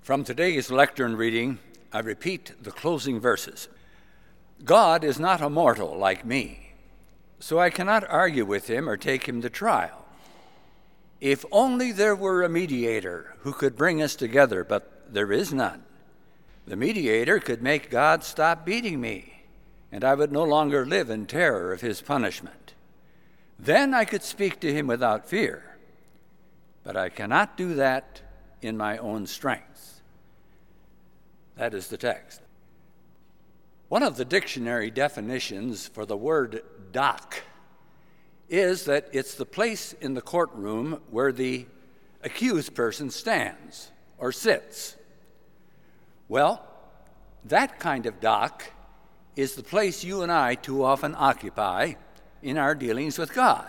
From today's lectern reading, I repeat the closing verses. God is not a mortal like me, so I cannot argue with him or take him to trial. If only there were a mediator who could bring us together, but there is none. The mediator could make God stop beating me, and I would no longer live in terror of his punishment. Then I could speak to him without fear, but I cannot do that in my own strength. That is the text. One of the dictionary definitions for the word dock is that it's the place in the courtroom where the accused person stands or sits. Well, that kind of dock is the place you and I too often occupy in our dealings with God.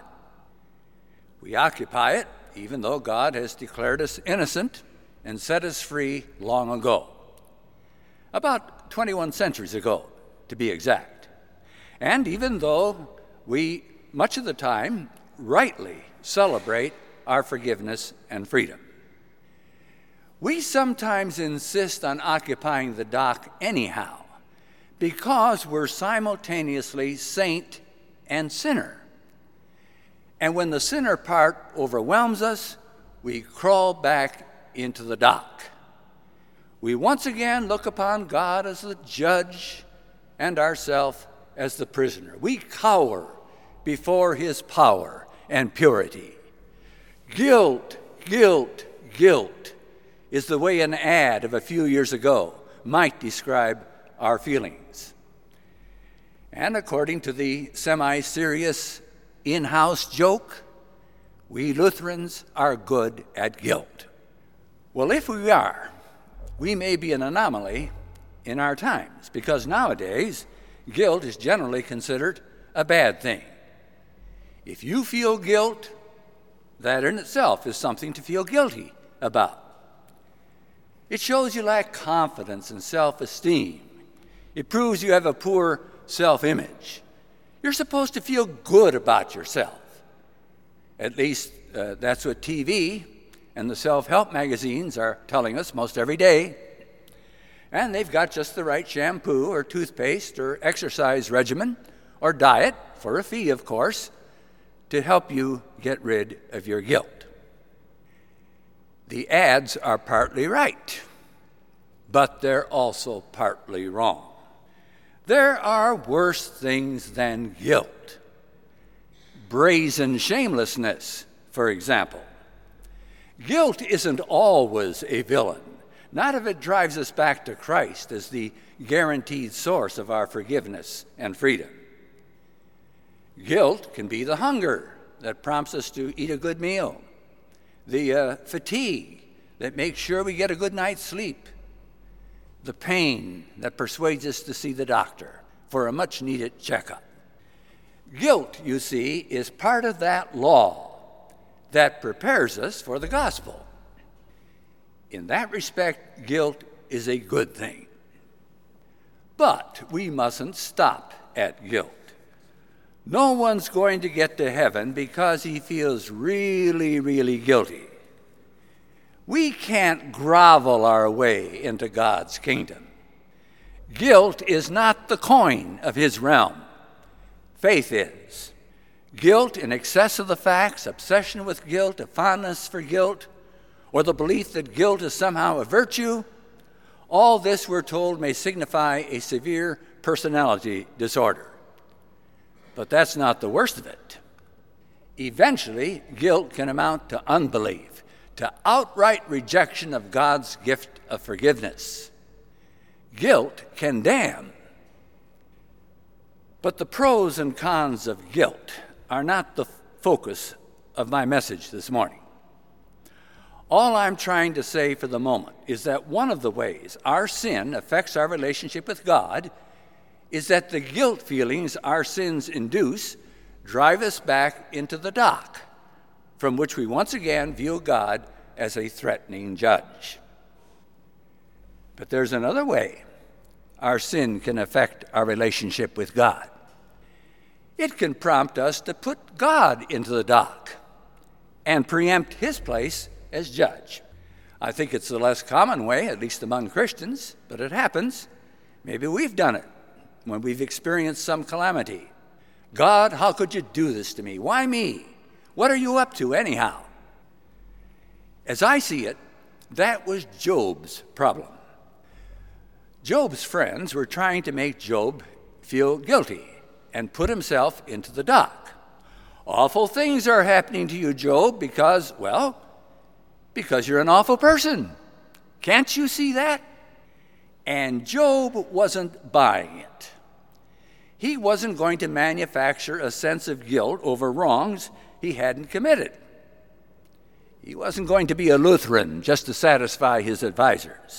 We occupy it even though God has declared us innocent and set us free long ago. About 21 centuries ago, to be exact. And even though we, much of the time, rightly celebrate our forgiveness and freedom, we sometimes insist on occupying the dock anyhow because we're simultaneously saint and sinner. And when the sinner part overwhelms us, we crawl back into the dock. We once again look upon God as the judge and ourselves as the prisoner. We cower before his power and purity. Guilt, guilt, guilt is the way an ad of a few years ago might describe our feelings. And according to the semi-serious in-house joke, we Lutherans are good at guilt. Well, if we are, we may be an anomaly in our times, because nowadays, guilt is generally considered a bad thing. If you feel guilt, that in itself is something to feel guilty about. It shows you lack confidence and self-esteem. It proves you have a poor self-image. You're supposed to feel good about yourself. At least that's what TV and the self-help magazines are telling us most every day. And they've got just the right shampoo or toothpaste or exercise regimen or diet, for a fee, of course, to help you get rid of your guilt. The ads are partly right, but they're also partly wrong. There are worse things than guilt. Brazen shamelessness, for example. Guilt isn't always a villain, not if it drives us back to Christ as the guaranteed source of our forgiveness and freedom. Guilt can be the hunger that prompts us to eat a good meal, the fatigue that makes sure we get a good night's sleep, the pain that persuades us to see the doctor for a much-needed checkup. Guilt, you see, is part of that law that prepares us for the gospel. In that respect, guilt is a good thing. But we mustn't stop at guilt. No one's going to get to heaven because he feels really, really guilty. We can't grovel our way into God's kingdom. Guilt is not the coin of his realm. Faith is. Guilt in excess of the facts, obsession with guilt, a fondness for guilt, or the belief that guilt is somehow a virtue, all this, we're told, may signify a severe personality disorder. But that's not the worst of it. Eventually, guilt can amount to unbelief, to outright rejection of God's gift of forgiveness. Guilt can damn. But the pros and cons of guilt are not the focus of my message this morning. All I'm trying to say for the moment is that one of the ways our sin affects our relationship with God is that the guilt feelings our sins induce drive us back into the dock, from which we once again view God as a threatening judge. But there's another way our sin can affect our relationship with God. It can prompt us to put God into the dock and preempt his place as judge. I think it's the less common way, at least among Christians, but it happens. Maybe we've done it when we've experienced some calamity. God, how could you do this to me? Why me? What are you up to anyhow? As I see it, that was Job's problem. Job's friends were trying to make Job feel guilty and put himself into the dock. Awful things are happening to you, Job, because you're an awful person. Can't you see that? And Job wasn't buying it. He wasn't going to manufacture a sense of guilt over wrongs he hadn't committed. He wasn't going to be a Lutheran just to satisfy his advisors.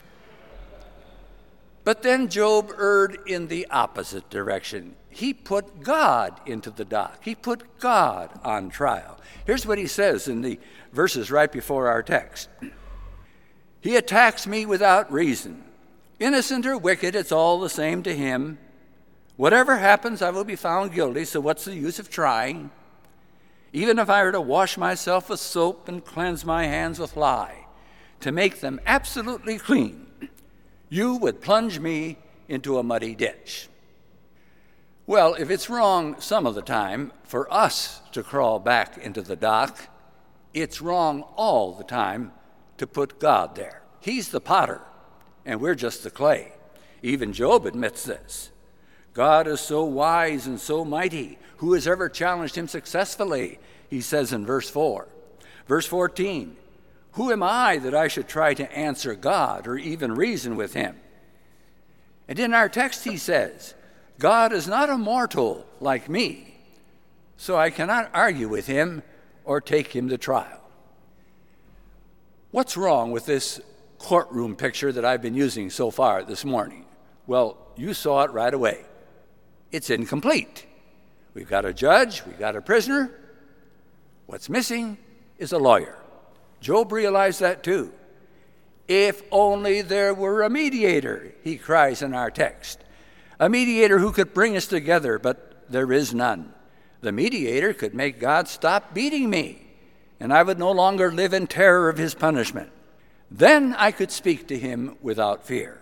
But then Job erred in the opposite direction. He put God into the dock. He put God on trial. Here's what he says in the verses right before our text. He attacks me without reason. Innocent or wicked, it's all the same to him. Whatever happens, I will be found guilty, so what's the use of trying? Even if I were to wash myself with soap and cleanse my hands with lye, to make them absolutely clean, you would plunge me into a muddy ditch. Well, if it's wrong some of the time for us to crawl back into the dock, it's wrong all the time to put God there. He's the potter, and we're just the clay. Even Job admits this. God is so wise and so mighty. Who has ever challenged him successfully? He says in verse 4. Verse 14, who am I that I should try to answer God or even reason with him? And in our text he says, God is not a mortal like me, so I cannot argue with him or take him to trial. What's wrong with this courtroom picture that I've been using so far this morning? Well, you saw it right away. It's incomplete. We've got a judge, we've got a prisoner. What's missing is a lawyer. Job realized that too. If only there were a mediator, he cries in our text. A mediator who could bring us together, but there is none. The mediator could make God stop beating me, and I would no longer live in terror of his punishment. Then I could speak to him without fear.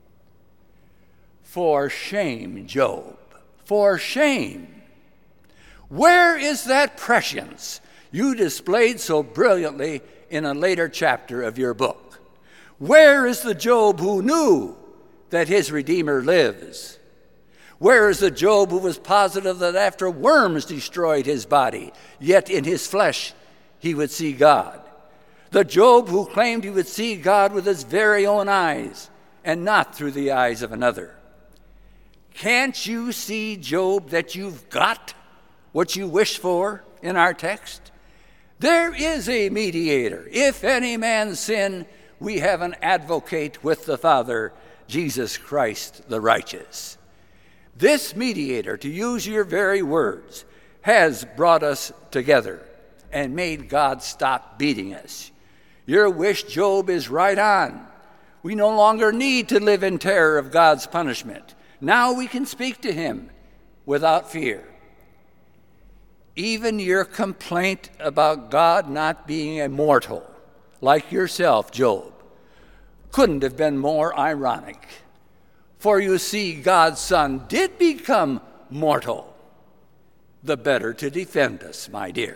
For shame, Job, for shame. Where is that prescience you displayed so brilliantly in a later chapter of your book? Where is the Job who knew that his Redeemer lives? Where is the Job who was positive that after worms destroyed his body, yet in his flesh he would see God? The Job who claimed he would see God with his very own eyes and not through the eyes of another. Can't you see, Job, that you've got what you wish for in our text? There is a mediator. If any man sin, we have an advocate with the Father, Jesus Christ the righteous. This mediator, to use your very words, has brought us together and made God stop beating us. Your wish, Job, is right on. We no longer need to live in terror of God's punishment. Now we can speak to him without fear. Even your complaint about God not being immortal, like yourself, Job, couldn't have been more ironic. For you see, God's Son did become mortal, the better to defend us, my dear.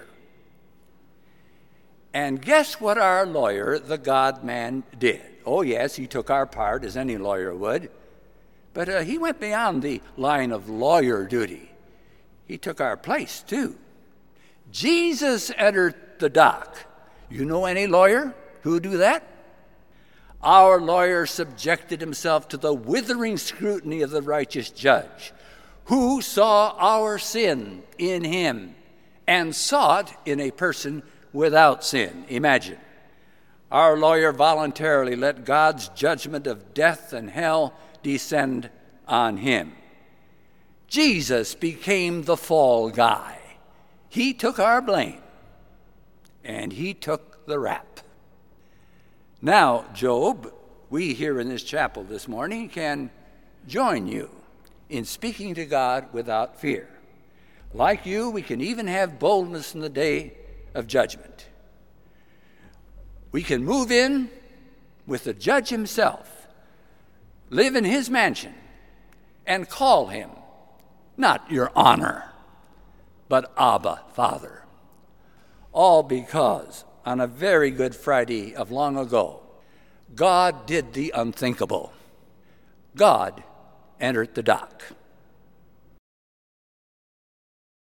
And guess what our lawyer, the God-man, did? Oh, yes, he took our part, as any lawyer would. But he went beyond the line of lawyer duty. He took our place, too. Jesus entered the dock. You know any lawyer who would do that? Our lawyer subjected himself to the withering scrutiny of the righteous judge, who saw our sin in him and saw it in a person without sin. Imagine. Our lawyer voluntarily let God's judgment of death and hell descend on him. Jesus became the fall guy. He took our blame, and he took the rap. Now, Job, we here in this chapel this morning can join you in speaking to God without fear. Like you, we can even have boldness in the day of judgment. We can move in with the judge himself, live in his mansion, and call him not Your Honor, but Abba, Father. All because on a very Good Friday of long ago, God did the unthinkable. God entered the dock.